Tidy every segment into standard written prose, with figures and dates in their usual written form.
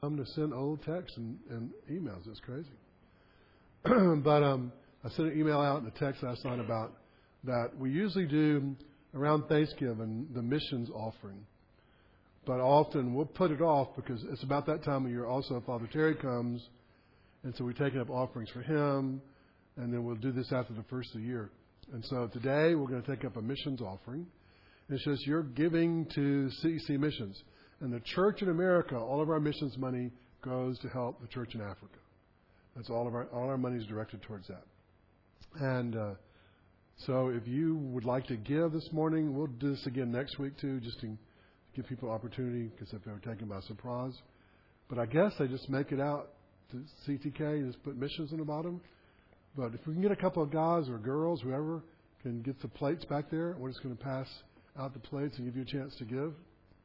I'm going to send old texts and emails. It's crazy. But I sent an email out and a text last night about that we usually do around Thanksgiving the missions offering. But often we'll put it off because it's about that time of year also Father Terry comes, and so we're taking up offerings for him, and then we'll do this after the first of the year. And so today we're going to take up a missions offering. And it's just you're giving to CEC Missions. And the church in America, all of our missions money goes to help the church in Africa. That's all our money is directed towards that. And so if you would like to give this morning, we'll do this again next week too, just to give people opportunity because if they were taken by surprise. But I guess they just make it out to CTK, just put missions in the bottom. But if we can get a couple of guys or girls, whoever, can get the plates back there, we're just going to pass out the plates and give you a chance to give.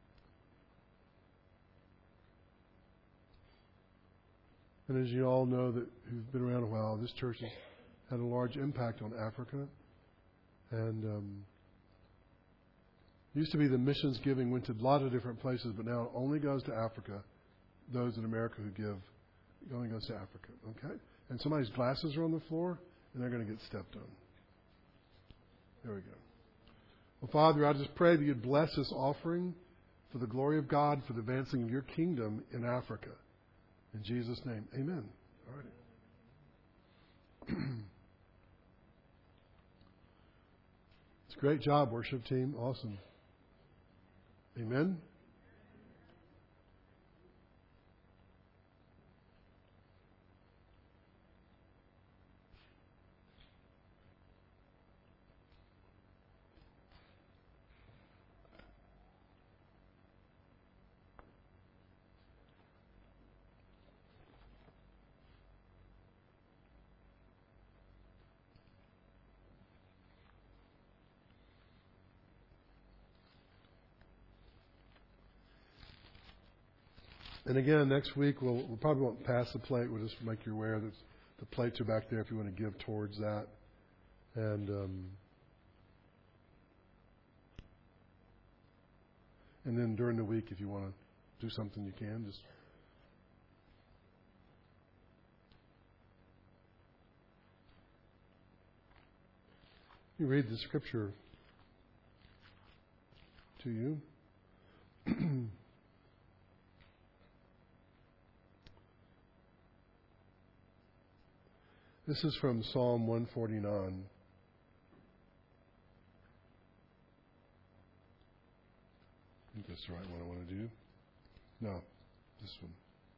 And as you all know that who've been around a while, this church has had a large impact on Africa. And used to be the missions giving went to a lot of different places, but now it only goes to Africa. Those in America who give, it only goes to Africa. Okay? And somebody's glasses are on the floor, and they're going to get stepped on. There we go. Well, Father, I just pray that you'd bless this offering for the glory of God, for the advancing of your kingdom in Africa. In Jesus' name, amen. All right. It's a great job, worship team. Awesome. Amen. And again, next week we'll probably won't pass the plate. We'll just make you aware that the plates are back there if you want to give towards that. And then during the week, if you want to do something, you can. Just you read the scripture to you. This is from Psalm 149. I think that's the right one I want to do. No, this one.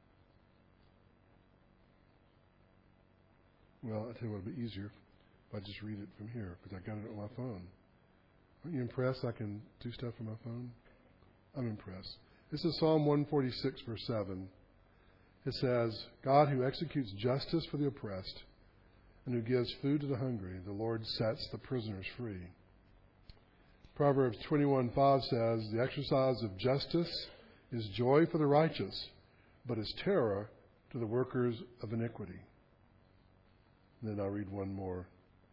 Well, I'll tell you what, it'll be easier if I just read it from here because I got it on my phone. Aren't you impressed I can do stuff on my phone? I'm impressed. This is Psalm 146, verse 7. It says, God who executes justice for the oppressed and who gives food to the hungry, the Lord sets the prisoners free. Proverbs 21:5 says, the exercise of justice is joy for the righteous, but is terror to the workers of iniquity. And then I'll read one more.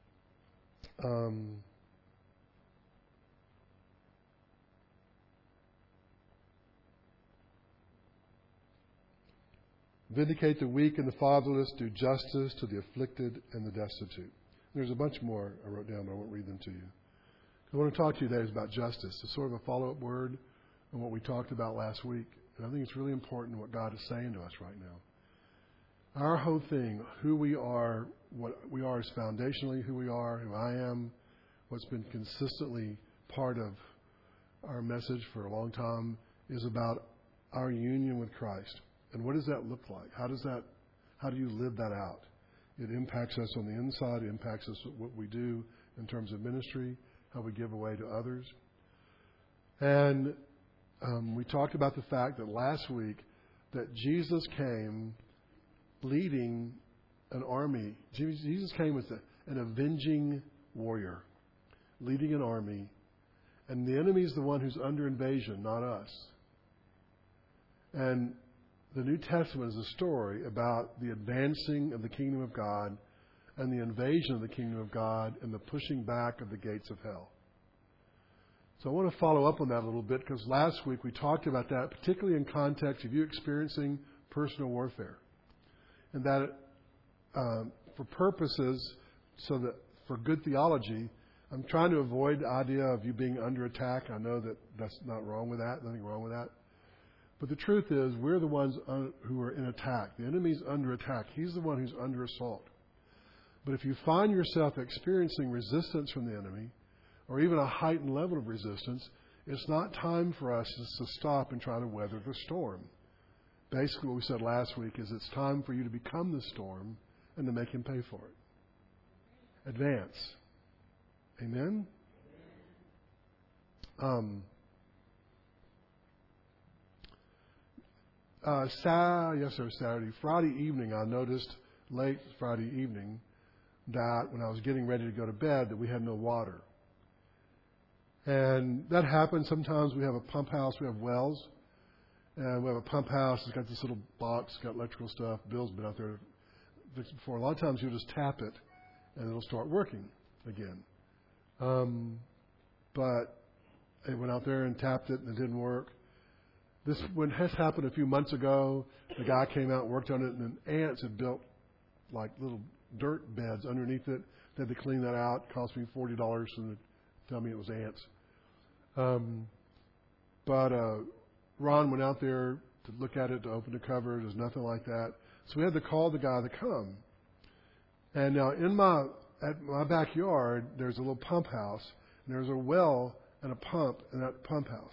Vindicate the weak and the fatherless. Do justice to the afflicted and the destitute. There's a bunch more I wrote down, but I won't read them to you. I want to talk to you today about justice. It's sort of a follow-up word on what we talked about last week. And I think it's really important what God is saying to us right now. Our whole thing, who we are, what we are is foundationally who we are, who I am, what's been consistently part of our message for a long time is about our union with Christ. And what does that look like? How do you live that out? It impacts us on the inside. It impacts us what we do in terms of ministry, how we give away to others. And we talked about the fact that last week that Jesus came leading an army. Jesus came as an avenging warrior, leading an army. And the enemy is the one who's under invasion, not us. And the New Testament is a story about the advancing of the kingdom of God and the invasion of the kingdom of God and the pushing back of the gates of hell. So I want to follow up on that a little bit because last week we talked about that, particularly in context of you experiencing personal warfare. And that for purposes, so that for good theology, I'm trying to avoid the idea of you being under attack. I know that that's not wrong with that, nothing wrong with that. But the truth is, we're the ones who are in attack. The enemy's under attack. He's the one who's under assault. But if you find yourself experiencing resistance from the enemy, or even a heightened level of resistance, it's not time for us to stop and try to weather the storm. Basically, what we said last week is it's time for you to become the storm and to make him pay for it. Advance. Amen? Saturday, Friday evening, I noticed late Friday evening that when I was getting ready to go to bed that we had no water. And that happens. Sometimes we have a pump house, we have wells, and we have a pump house. It's got this little box, got electrical stuff. Bill's been out there fixed before. A lot of times you'll just tap it and it'll start working again. But I went out there and tapped it and it didn't work. This one has happened a few months ago. The guy came out and worked on it, and then ants had built like little dirt beds underneath it. They had to clean that out. It cost me $40 and tell me it was ants. But Ron went out there to look at it, to open the cover. There's nothing like that. So we had to call the guy to come. And now at my backyard, there's a little pump house, and there's a well and a pump in that pump house.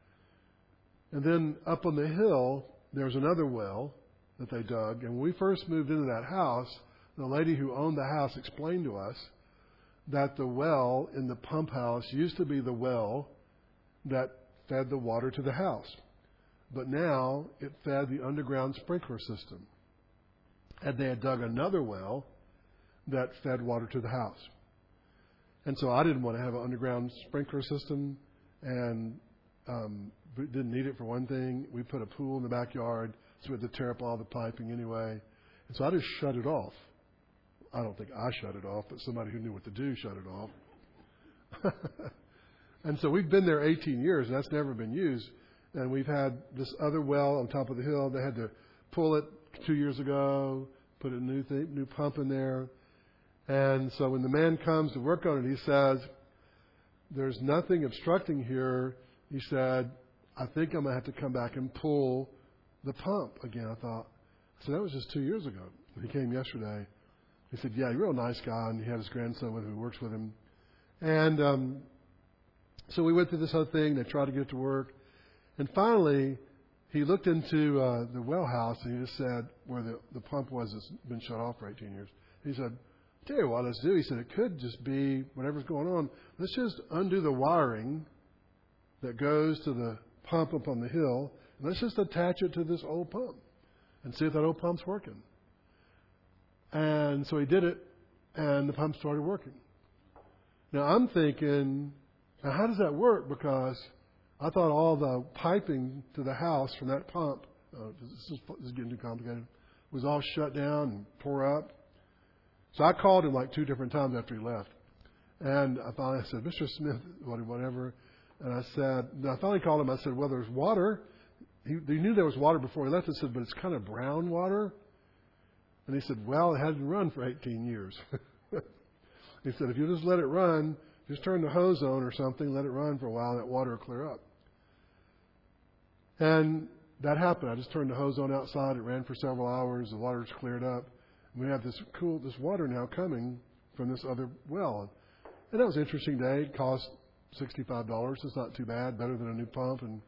And then up on the hill, there's another well that they dug. And when we first moved into that house, the lady who owned the house explained to us that the well in the pump house used to be the well that fed the water to the house. But now it fed the underground sprinkler system. And they had dug another well that fed water to the house. And so I didn't want to have an underground sprinkler system, and we didn't need it for one thing. We put a pool in the backyard, so we had to tear up all the piping anyway. And so I just shut it off. I don't think I shut it off, but somebody who knew what to do shut it off. And so we've been there 18 years, and that's never been used. And we've had this other well on top of the hill. They had to pull it 2 years ago, put a new pump in there. And so when the man comes to work on it, he says, there's nothing obstructing here. He said, I think I'm going to have to come back and pull the pump again. I thought, so that was just 2 years ago. He came yesterday. He said, yeah, he's a real nice guy, and he had his grandson with him who works with him. And so we went through this whole thing. They tried to get it to work. And finally, he looked into the well house, and he just said, where the pump was that's been shut off for 18 years. He said, tell you what, let's do. He said, it could just be whatever's going on. Let's just undo the wiring that goes to the pump up on the hill, and let's just attach it to this old pump and see if that old pump's working. And so he did it, and the pump started working. Now I'm thinking, now how does that work? Because I thought all the piping to the house from that pump, this is getting too complicated, was all shut down and tore up. So I called him like 2 different times after he left. And I finally said, Mr. Smith, whatever. And I finally called him. I said, well, there's water. He knew there was water before he left. I said, but it's kind of brown water. And he said, well, it hadn't run for 18 years. He said, if you just let it run, just turn the hose on or something, let it run for a while, and that water will clear up. And that happened. I just turned the hose on outside. It ran for several hours. The water's cleared up. And we have this water now coming from this other well. And that was an interesting day. It cost $65. It's not too bad, better than a new pump. And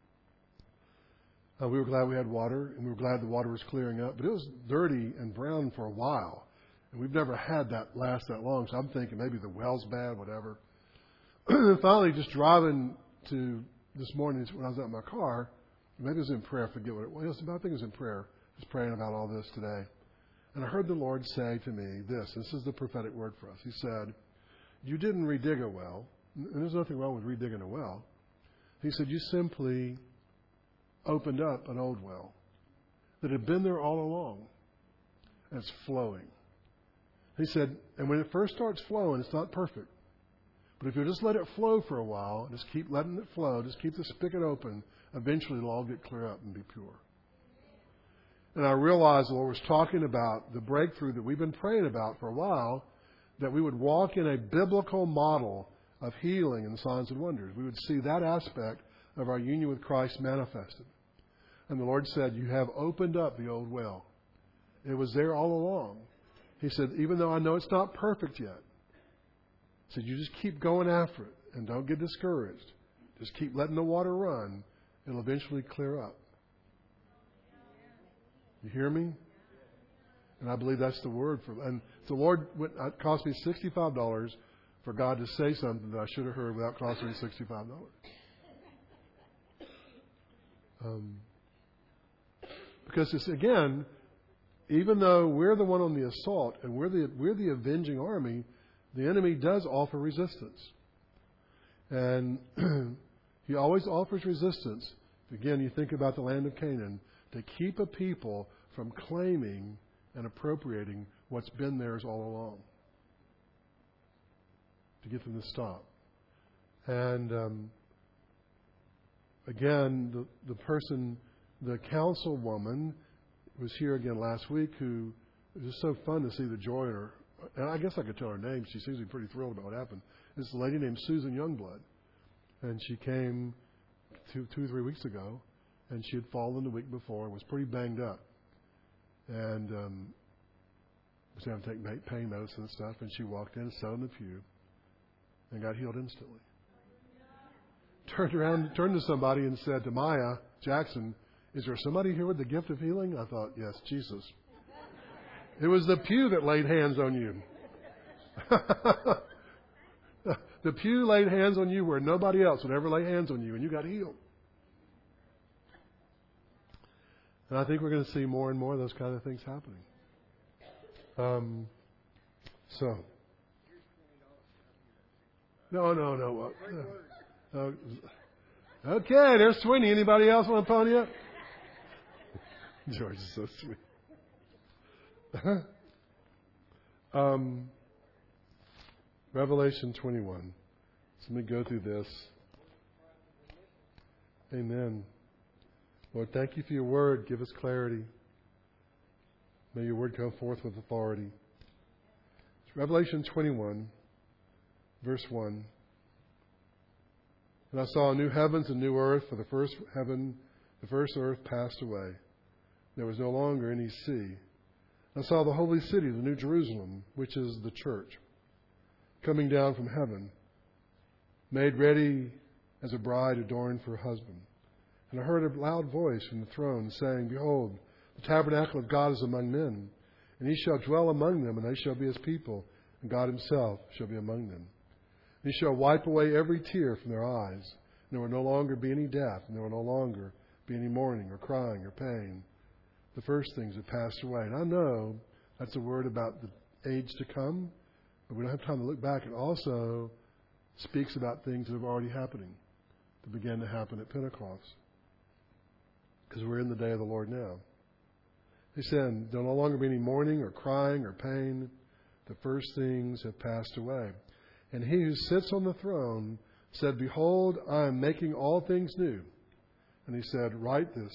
we were glad we had water, and we were glad the water was clearing up. But it was dirty and brown for a while. And we've never had that last that long. So I'm thinking maybe the well's bad, whatever. And finally, just driving to this morning when I was out in my car, maybe it was in prayer, I forget what it was. I think it was in prayer. I was praying about all this today. And I heard the Lord say to me this is the prophetic word for us. He said, you didn't redig a well. And there's nothing wrong with redigging a well. He said, you simply opened up an old well that had been there all along. And it's flowing. He said, and when it first starts flowing, it's not perfect. But if you just let it flow for a while, just keep letting it flow, just keep the spigot open, eventually it'll all get clear up and be pure. And I realized the Lord was talking about the breakthrough that we've been praying about for a while, that we would walk in a biblical model of healing and signs and wonders. We would see that aspect of our union with Christ manifested. And the Lord said, you have opened up the old well. It was there all along. He said, even though I know it's not perfect yet, he said, you just keep going after it and don't get discouraged. Just keep letting the water run. It'll eventually clear up. You hear me? And I believe that's the word for. And the Lord, it cost me $65 for God to say something that I should have heard without costing me $65. Because it's, again, even though we're the one on the assault and we're the avenging army, the enemy does offer resistance. And he always offers resistance. Again, you think about the land of Canaan, to keep a people from claiming and appropriating what's been theirs all along. To get them to stop. And again, the councilwoman was here again last week, who it was just so fun to see the joy in her. And I guess I could tell her name. She seems to be pretty thrilled about what happened. This lady named Susan Youngblood. And she came 2 or 3 weeks ago, and she had fallen the week before and was pretty banged up. And was having to take pain medicine and stuff. And she walked in, sat in the pew, and got healed instantly. Turned around, turned to somebody and said to Maya Jackson, is there somebody here with the gift of healing? I thought, yes, Jesus. It was the pew that laid hands on you. The pew laid hands on you where nobody else would ever lay hands on you, and you got healed. And I think we're going to see more and more of those kind of things happening. No. Okay, there's 20. Anybody else want to pony up? George is so sweet. Revelation 21. So let me go through this. Amen. Lord, thank you for your word. Give us clarity. May your word come forth with authority. It's Revelation 21, verse 1. And I saw new heavens and new earth, for the first heaven, the first earth passed away. There was no longer any sea. I saw the holy city, the New Jerusalem, which is the church, coming down from heaven, made ready as a bride adorned for her husband. And I heard a loud voice from the throne saying, behold, the tabernacle of God is among men, and he shall dwell among them, and they shall be his people, and God himself shall be among them. And he shall wipe away every tear from their eyes, and there will no longer be any death, and there will no longer be any mourning or crying or pain. The first things have passed away. And I know that's a word about the age to come, but we don't have time to look back. It also speaks about things that are already happening, that began to happen at Pentecost, because we're in the day of the Lord now. He said, there'll no longer be any mourning or crying or pain. The first things have passed away. And he who sits on the throne said, behold, I am making all things new. And he said, write this.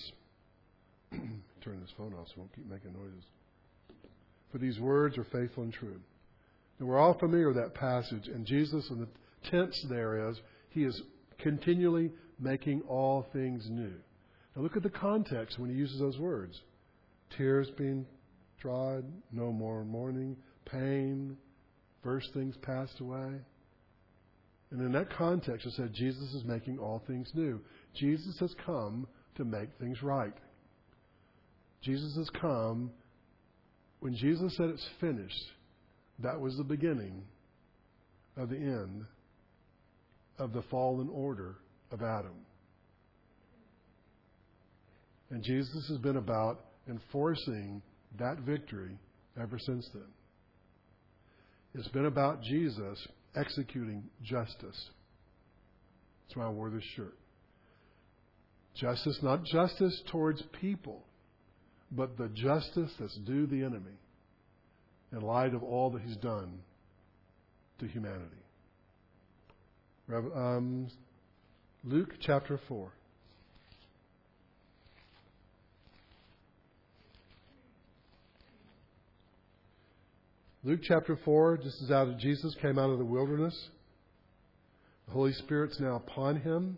Turn this phone off so it won't keep making noises. For these words are faithful and true. And we're all familiar with that passage. And Jesus, in the tense there is, he is continually making all things new. Now look at the context when he uses those words. Tears being dried, no more mourning, pain, first things passed away. And in that context, it said Jesus is making all things new. Jesus has come to make things right. Jesus has come. When Jesus said it's finished, that was the beginning of the end of the fallen order of Adam. And Jesus has been about enforcing that victory ever since then. It's been about Jesus executing justice. That's why I wore this shirt. Justice, not justice towards people, but the justice that's due the enemy in light of all that he's done to humanity. Luke chapter 4. Luke chapter 4, just as Jesus came out of the wilderness, the Holy Spirit's now upon him.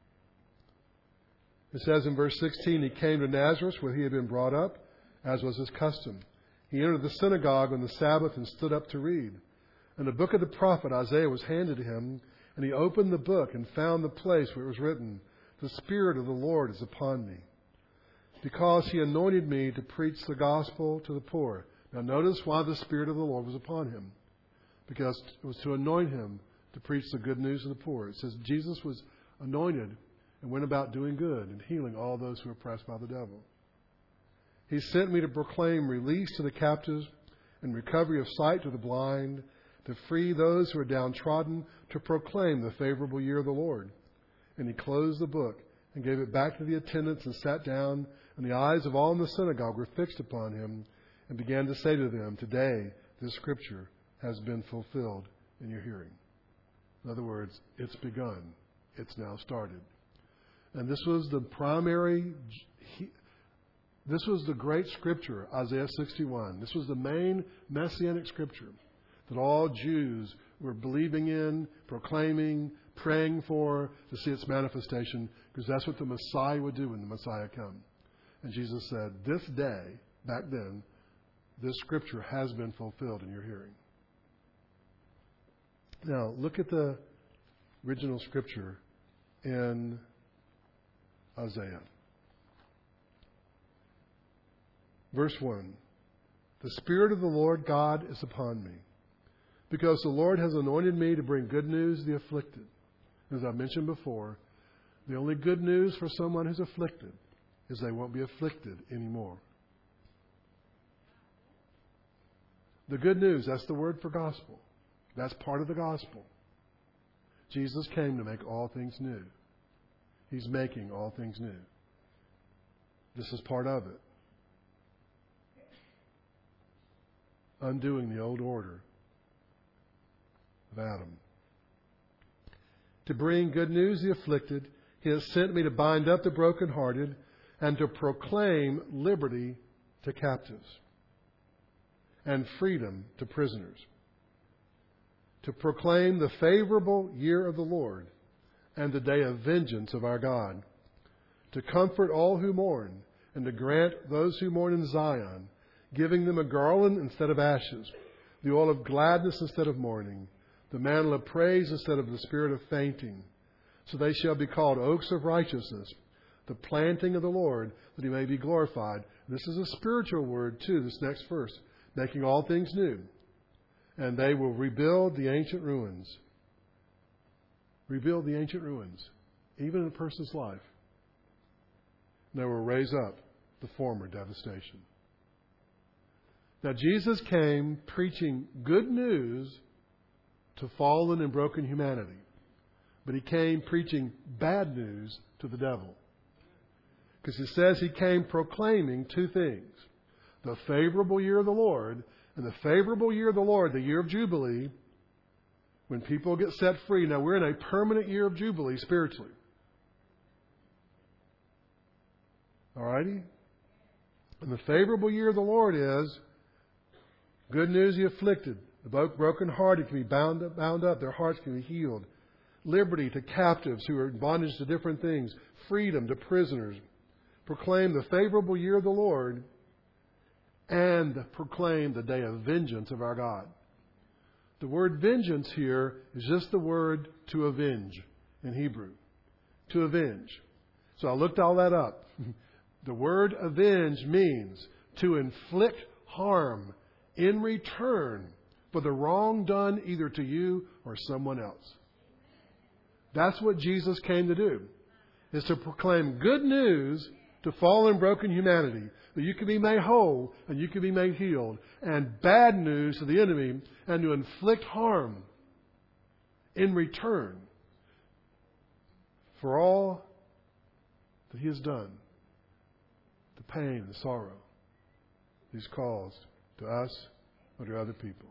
It says in verse 16, he came to Nazareth where he had been brought up, as was his custom. He entered the synagogue on the Sabbath and stood up to read. And the book of the prophet Isaiah was handed to him, and he opened the book and found the place where it was written, "The Spirit of the Lord is upon me, because he anointed me to preach the gospel to the poor." Now notice why the Spirit of the Lord was upon him. Because it was to anoint him to preach the good news to the poor. It says Jesus was anointed and went about doing good and healing all those who were oppressed by the devil. He sent me to proclaim release to the captives and recovery of sight to the blind, to free those who are downtrodden, to proclaim the favorable year of the Lord. And he closed the book and gave it back to the attendants and sat down, and the eyes of all in the synagogue were fixed upon him, and began to say to them, "Today this scripture has been fulfilled in your hearing." In other words, it's begun. It's now started. And this was the great scripture, Isaiah 61. This was the main messianic scripture that all Jews were believing in, proclaiming, praying for, to see its manifestation, because that's what the Messiah would do when the Messiah come. And Jesus said, this day, back then, this scripture has been fulfilled in your hearing. Now, look at the original scripture in Isaiah. Verse 1. The Spirit of the Lord God is upon me, because the Lord has anointed me to bring good news to the afflicted. As I mentioned before, the only good news for someone who's afflicted is they won't be afflicted anymore. The good news, that's the word for gospel. That's part of the gospel. Jesus came to make all things new. He's making all things new. This is part of it. Undoing the old order of Adam. To bring good news to the afflicted, He has sent me to bind up the brokenhearted and to proclaim liberty to captives and freedom to prisoners. To proclaim the favorable year of the Lord and the day of vengeance of our God. To comfort all who mourn and to grant those who mourn in Zion, giving them a garland instead of ashes, the oil of gladness instead of mourning, the mantle of praise instead of the spirit of fainting. So they shall be called oaks of righteousness, the planting of the Lord, that He may be glorified. This is a spiritual word too, this next verse, making all things new. And they will rebuild the ancient ruins. Rebuild the ancient ruins, even in a person's life. And they will raise up the former devastation. Now, Jesus came preaching good news to fallen and broken humanity. But He came preaching bad news to the devil. Because it says He came proclaiming two things. The favorable year of the Lord, and the favorable year of the Lord, the year of Jubilee, when people get set free. Now, we're in a permanent year of Jubilee spiritually. All righty? And the favorable year of the Lord is good news the afflicted. The brokenhearted can be bound up. Their hearts can be healed. Liberty to captives who are in bondage to different things. Freedom to prisoners. Proclaim the favorable year of the Lord and proclaim the day of vengeance of our God. The word vengeance here is just the word to avenge in Hebrew. To avenge. So I looked all that up. The word avenge means to inflict harm in return for the wrong done either to you or someone else. That's what Jesus came to do, is to proclaim good news to fallen, broken humanity, that you can be made whole and you can be made healed, and bad news to the enemy, and to inflict harm in return for all that He has done, the pain and sorrow He's caused to us or to other people.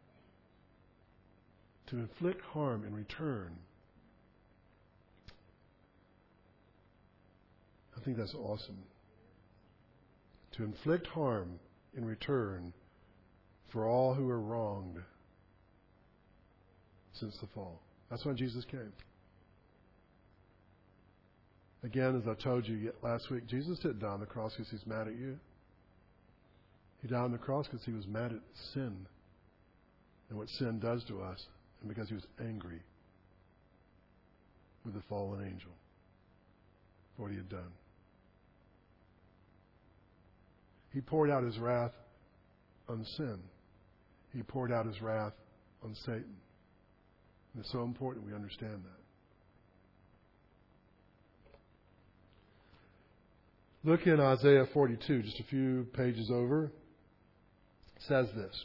To inflict harm in return. I think that's awesome. To inflict harm in return for all who are wronged since the fall. That's when Jesus came. Again, as I told you last week, Jesus didn't die on the cross because He's mad at you. He died on the cross because He was mad at sin and what sin does to us, and because He was angry with the fallen angel for what He had done. He poured out His wrath on sin. He poured out His wrath on Satan. And it's so important we understand that. Look in Isaiah 42, just a few pages over. It says this: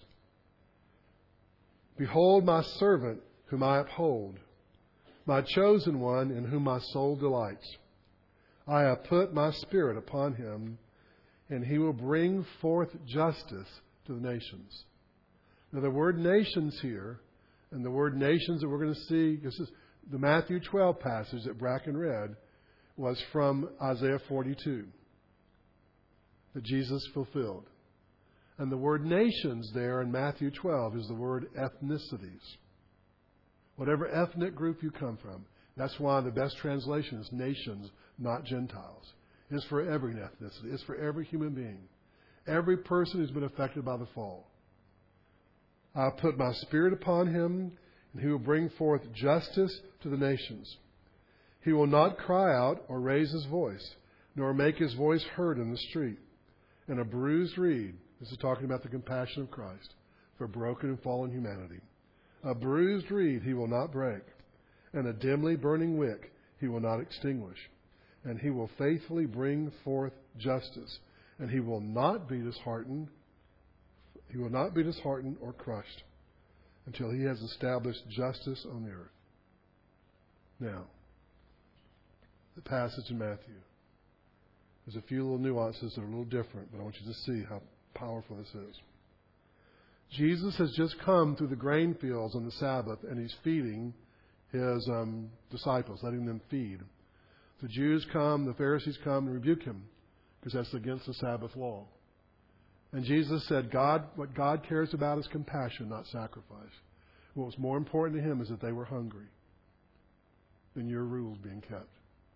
Behold my servant whom I uphold, my chosen one in whom my soul delights. I have put my spirit upon him, and he will bring forth justice to the nations. Now the word nations here, and the word nations that we're going to see, this is the Matthew 12 passage that Bracken read, was from Isaiah 42 that Jesus fulfilled. And the word nations there in Matthew 12 is the word ethnicities. Whatever ethnic group you come from. That's why the best translation is nations, not Gentiles. It's for every ethnicity. It's for every human being. Every person who's been affected by the fall. I'll put my spirit upon him, and he will bring forth justice to the nations. He will not cry out or raise his voice, nor make his voice heard in the street. And a bruised reed, this is talking about the compassion of Christ for broken and fallen humanity. A bruised reed he will not break, and a dimly burning wick he will not extinguish. And he will faithfully bring forth justice, and he will not be disheartened. He will not be disheartened or crushed until he has established justice on the earth. Now, the passage in Matthew. There's a few little nuances that are a little different, but I want you to see how powerful this is. Jesus has just come through the grain fields on the Sabbath, and he's feeding his disciples, letting them feed. The Jews come, the Pharisees come and rebuke him because that's against the Sabbath law. And Jesus said, what God cares about is compassion, not sacrifice. What was more important to him is that they were hungry than your rules being kept.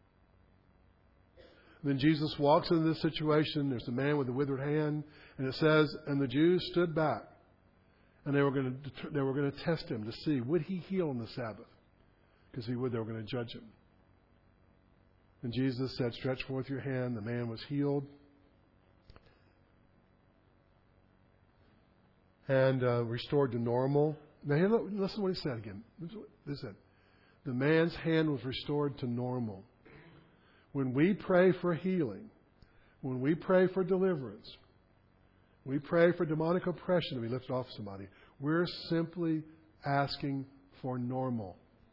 Then Jesus walks into this situation. There's a man with a withered hand, and it says, and the Jews stood back, and they were going to test him to see would he heal on the Sabbath, because he would. They were going to judge him. And Jesus said, "Stretch forth your hand." The man was healed, and restored to normal. Now, listen to what he said again. He said, the man's hand was restored to normal. When we pray for healing, when we pray for deliverance, we pray for demonic oppression to be lifted off somebody, we're simply asking for normal.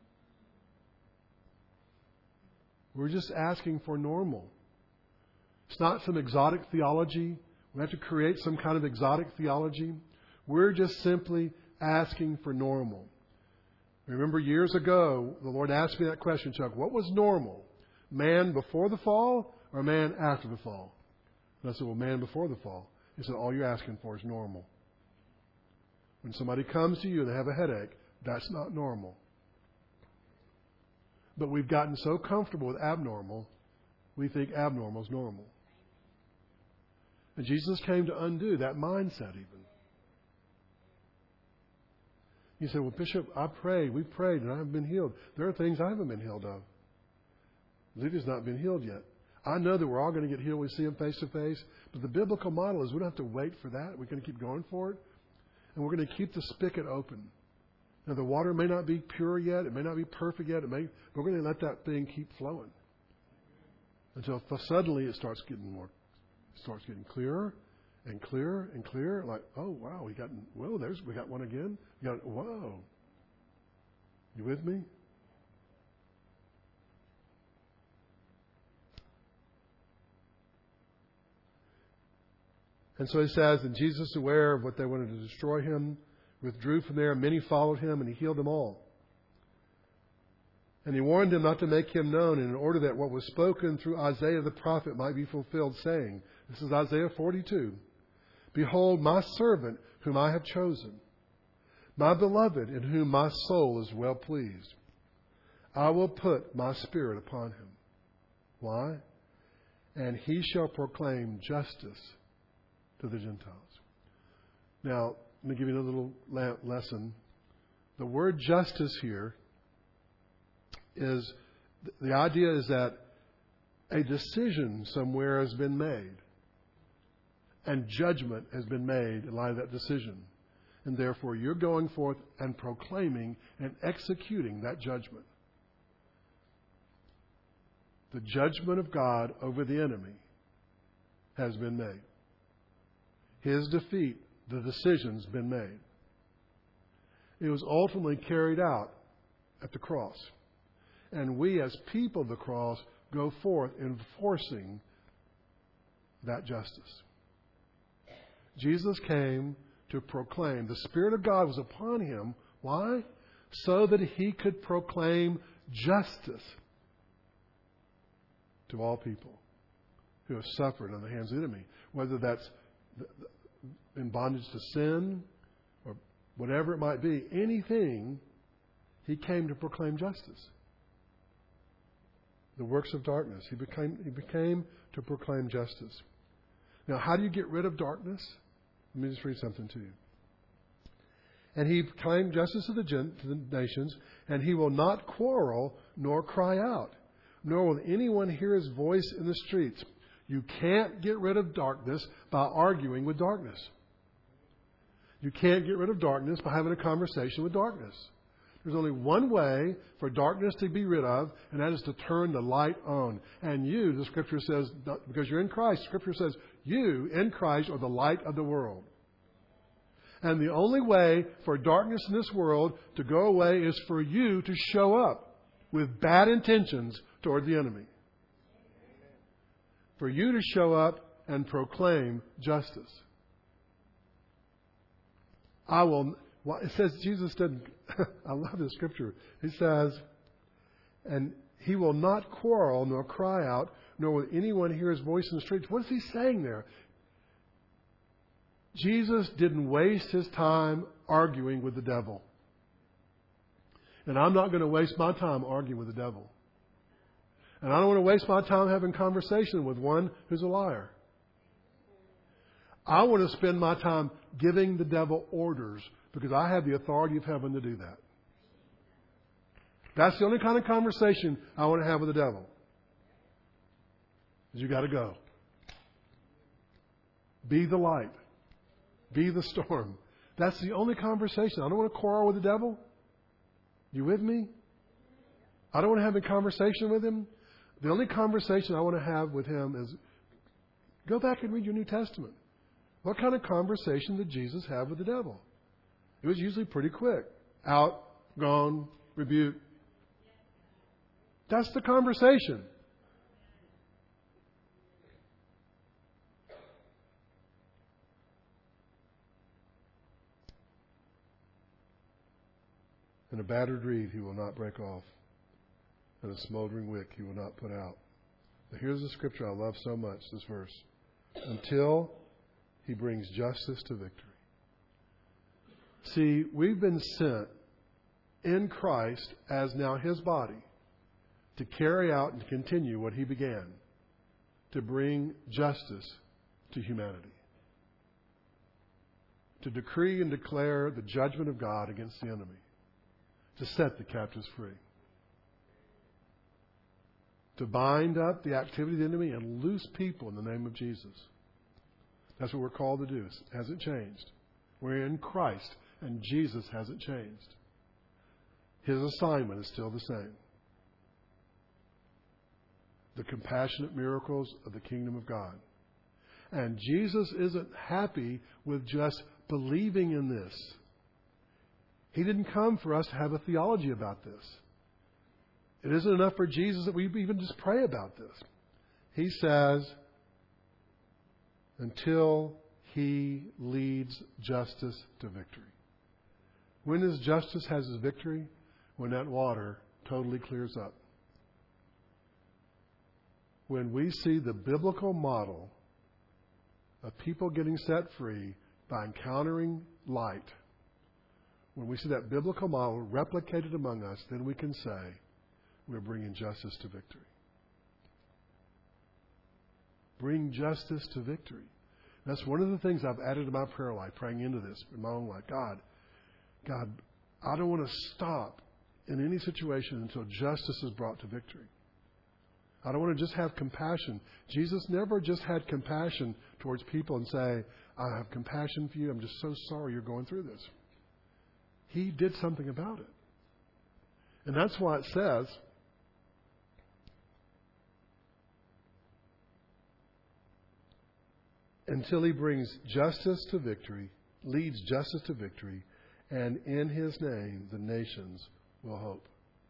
We're just asking for normal. It's not some exotic theology. We have to create some kind of exotic theology. We're just simply asking for normal. Remember years ago, the Lord asked me that question, Chuck, what was normal? Man before the fall or man after the fall? And I said, well, man before the fall. He said, all you're asking for is normal. When somebody comes to you and they have a headache, that's not normal. But we've gotten so comfortable with abnormal, we think abnormal is normal. And Jesus came to undo that mindset even. You say, well, Bishop, we prayed, and I haven't been healed. There are things I haven't been healed of. Lydia's not been healed yet. I know that we're all going to get healed when we see him face to face, but the biblical model is we don't have to wait for that. We're going to keep going for it, and we're going to keep the spigot open. Now, the water may not be pure yet. It may not be perfect yet. But we're going to let that thing keep flowing until suddenly it starts getting clearer and clearer and clearer. Like, oh, wow, we got one again. Whoa. You with me? And so he says, and Jesus, aware of what they wanted to destroy him, withdrew from there. Many followed him, and he healed them all. And he warned them not to make him known, in order that what was spoken through Isaiah the prophet might be fulfilled, saying, this is Isaiah 42, behold, my servant, whom I have chosen, my beloved, in whom my soul is well pleased. I will put my Spirit upon him. Why? And he shall proclaim justice to the Gentiles. Now, let me give you a little lesson. The word justice here is, the idea is that a decision somewhere has been made, and judgment has been made in light of that decision. And therefore, you're going forth and proclaiming and executing that judgment. The judgment of God over the enemy has been made. His defeat, the decision's been made. It was ultimately carried out at the cross. And we, as people of the cross, go forth enforcing that justice. Jesus came to proclaim. The Spirit of God was upon him. Why? So that he could proclaim justice to all people who have suffered on the hands of the enemy. Whether that's in bondage to sin or whatever it might be, anything, he came to proclaim justice. The works of darkness. He became to proclaim justice. Now, how do you get rid of darkness? Let me just read something to you. And he proclaimed justice to the nations, and he will not quarrel nor cry out, nor will anyone hear his voice in the streets. You can't get rid of darkness by arguing with darkness. You can't get rid of darkness by having a conversation with darkness. There's only one way for darkness to be rid of, and that is to turn the light on. And you, the Scripture says, because you're in Christ, Scripture says, you in Christ are the light of the world. And the only way for darkness in this world to go away is for you to show up with bad intentions toward the enemy. For you to show up and proclaim justice. It says Jesus didn't. I love this scripture. He says, and he will not quarrel nor cry out, nor will anyone hear his voice in the streets. What is he saying there? Jesus didn't waste his time arguing with the devil. And I'm not going to waste my time arguing with the devil. And I don't want to waste my time having conversation with one who's a liar. I want to spend my time giving the devil orders because I have the authority of heaven to do that. That's the only kind of conversation I want to have with the devil. You got to go. Be the light. Be the storm. That's the only conversation. I don't want to quarrel with the devil. You with me? I don't want to have a conversation with him. The only conversation I want to have with him is go back and read your New Testament. What kind of conversation did Jesus have with the devil? It was usually pretty quick. Out, gone, rebuke. That's the conversation. And a battered reed he will not break off, and a smoldering wick he will not put out. But here's the scripture I love so much, this verse. Until he brings justice to victory. See, we've been sent in Christ as now his body to carry out and continue what he began, to bring justice to humanity. To decree and declare the judgment of God against the enemy. To set the captives free. To bind up the activity of the enemy and loose people in the name of Jesus. That's what we're called to do. It hasn't changed. We're in Christ, and Jesus hasn't changed. His assignment is still the same. The compassionate miracles of the kingdom of God. And Jesus isn't happy with just believing in this. He didn't come for us to have a theology about this. It isn't enough for Jesus that we even just pray about this. He says, until he leads justice to victory. When does justice has his victory? When that water totally clears up. When we see the biblical model of people getting set free by encountering light, when we see that biblical model replicated among us, then we can say we're bringing justice to victory. Bring justice to victory. That's one of the things I've added to my prayer life, praying into this in my own life. God, I don't want to stop in any situation until justice is brought to victory. I don't want to just have compassion. Jesus never just had compassion towards people and say, I have compassion for you. I'm just so sorry you're going through this. He did something about it. And that's why it says, until he brings justice to victory, leads justice to victory, and in his name the nations will hope.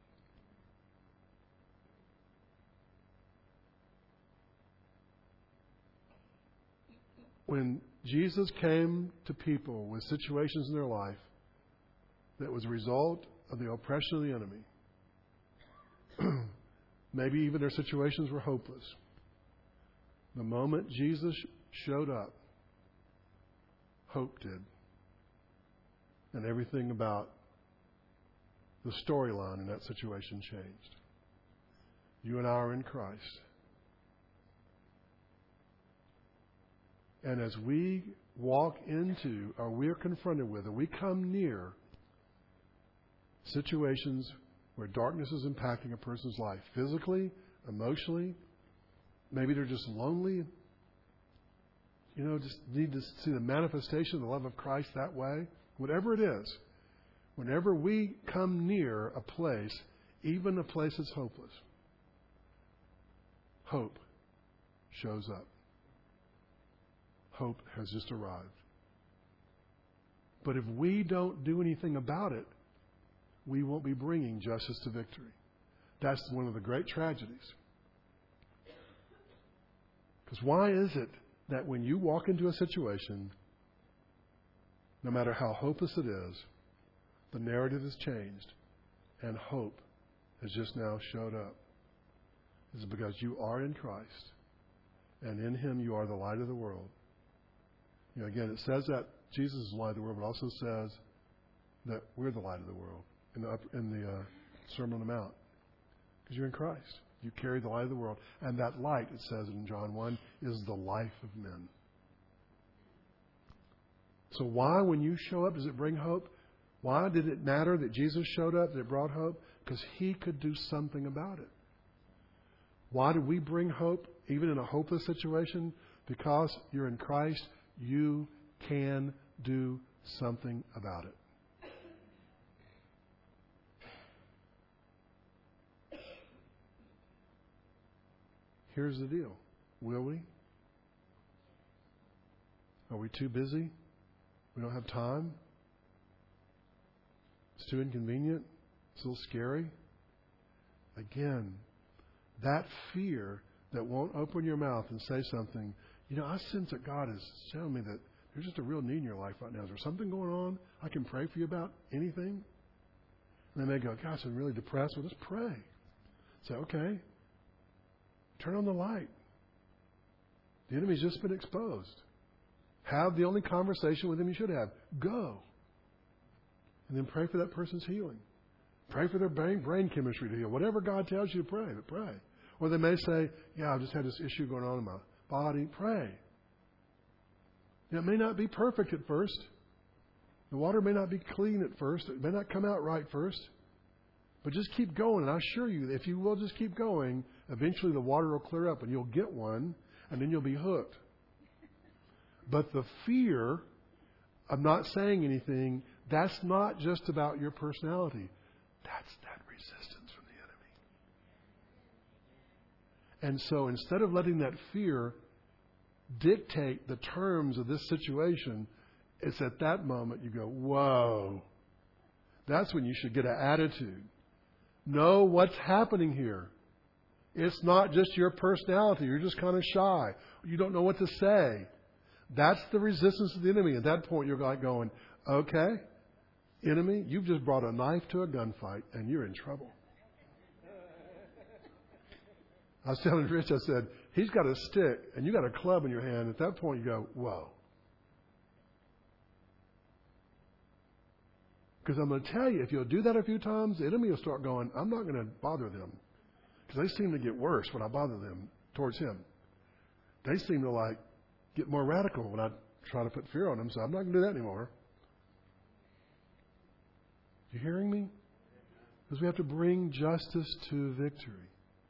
When Jesus came to people with situations in their life that was a result of the oppression of the enemy, maybe even their situations were hopeless, the moment Jesus showed up, hope did. And everything about the storyline in that situation changed. You and I are in Christ. And as we walk into, or we are confronted with, or we come near situations where darkness is impacting a person's life, physically, emotionally, maybe they're just lonely, just need to see the manifestation of the love of Christ that way. Whatever it is, whenever we come near a place, even a place that's hopeless, hope shows up. Hope has just arrived. But if we don't do anything about it, we won't be bringing justice to victory. That's one of the great tragedies. Because why is it that when you walk into a situation, no matter how hopeless it is, the narrative has changed and hope has just now showed up? It's because you are in Christ, and in Him you are the light of the world. Again, it says that Jesus is the light of the world, but also says that we're the light of the world in the Sermon on the Mount. Because you're in Christ. You carry the light of the world. And that light, it says in John 1, is the life of men. So why, when you show up, does it bring hope? Why did it matter that Jesus showed up, that it brought hope? Because He could do something about it. Why do we bring hope, even in a hopeless situation? Because you're in Christ. You can do something about it. Here's the deal. Will we? Are we too busy? We don't have time? It's too inconvenient? It's a little scary? Again, that fear that won't open your mouth and say something. I sense that God is showing me that there's just a real need in your life right now. Is there something going on I can pray for you about? Anything? And then they go, gosh, I'm really depressed. Well, just pray. Say, okay. Turn on the light. The enemy's just been exposed. Have the only conversation with him you should have. Go. And then pray for that person's healing. Pray for their brain chemistry to heal. Whatever God tells you to pray, but pray. Or they may say, I've just had this issue going on in my body. Pray. It may not be perfect at first. The water may not be clean at first. It may not come out right first. But just keep going. And I assure you, if you will just keep going, eventually the water will clear up and you'll get one, and then you'll be hooked. But the fear of not saying anything, that's not just about your personality. That's that resistance from the enemy. And so instead of letting that fear dictate the terms of this situation, it's at that moment you go, whoa. That's when you should get an attitude. Know what's happening here. It's not just your personality. You're just kind of shy. You don't know what to say. That's the resistance of the enemy. At that point, you're like going, okay, enemy, you've just brought a knife to a gunfight, and you're in trouble. I was telling Rich, I said, he's got a stick, and you got a club in your hand. At that point, you go, whoa. Because I'm going to tell you, if you'll do that a few times, the enemy will start going, I'm not going to bother them. Because they seem to get worse when I bother them towards him. They seem to like get more radical when I try to put fear on them, so I'm not going to do that anymore. You hearing me? Because we have to bring justice to victory.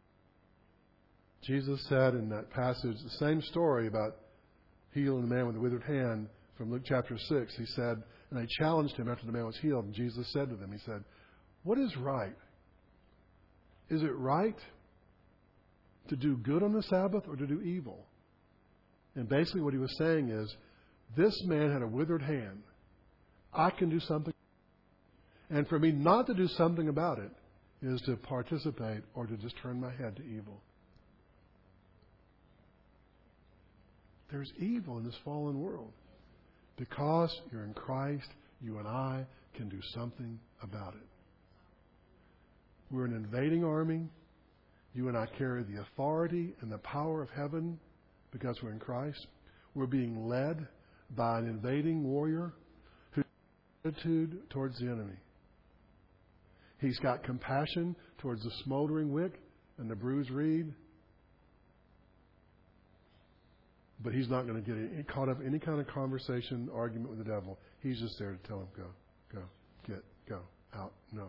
Jesus said in that passage, the same story about healing the man with the withered hand from Luke chapter 6. He said, and they challenged him after the man was healed. And Jesus said to them, he said, what is right? Is it right to do good on the Sabbath or to do evil? And basically what he was saying is, this man had a withered hand. I can do something. And for me not to do something about it is to participate or to just turn my head to evil. There's evil in this fallen world. Because you're in Christ, you and I can do something about it. We're an invading army. You and I carry the authority and the power of heaven because we're in Christ. We're being led by an invading warrior who has attitude towards the enemy. He's got compassion towards the smoldering wick and the bruised reed. But he's not going to get caught up in any kind of conversation, argument with the devil. He's just there to tell him, go, go, out, no.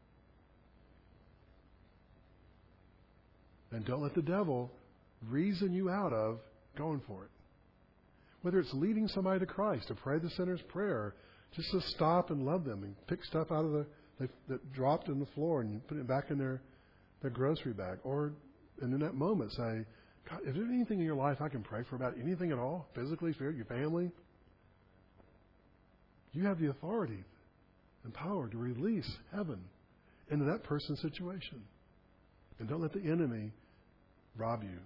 And don't let the devil reason you out of going for it. Whether it's leading somebody to Christ, to pray the sinner's prayer, just to stop and love them and pick stuff out of that dropped on the floor and you put it back in their grocery bag. Or, and in that moment say, God, is there anything in your life I can pray for about anything at all? Physically, spirit, your family? You have the authority and power to release heaven into that person's situation. And don't let the enemy rob you.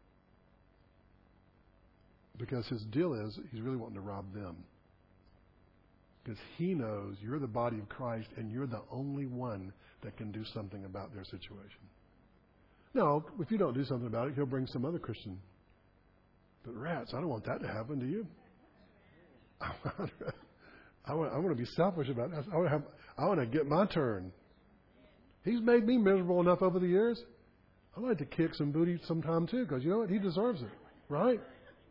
Because his deal is, he's really wanting to rob them. Because he knows you're the body of Christ and you're the only one that can do something about their situation. No, if you don't do something about it, he'll bring some other Christian. But rats, I don't want that to happen, do you? I want to be selfish about it. I want to get my turn. He's made me miserable enough over the years. I like to kick some booty sometime too, because you know what? He deserves it, right?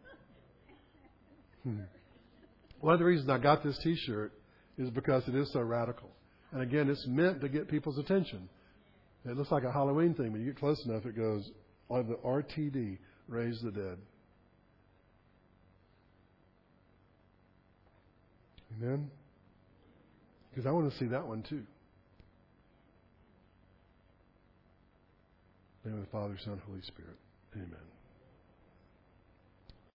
One of the reasons I got this T-shirt is because it is so radical. And again, it's meant to get people's attention. It looks like a Halloween thing. When you get close enough, it goes, on the RTD, raise the dead. Amen? Because I want to see that one too. In the name of the Father, Son, Holy Spirit. Amen.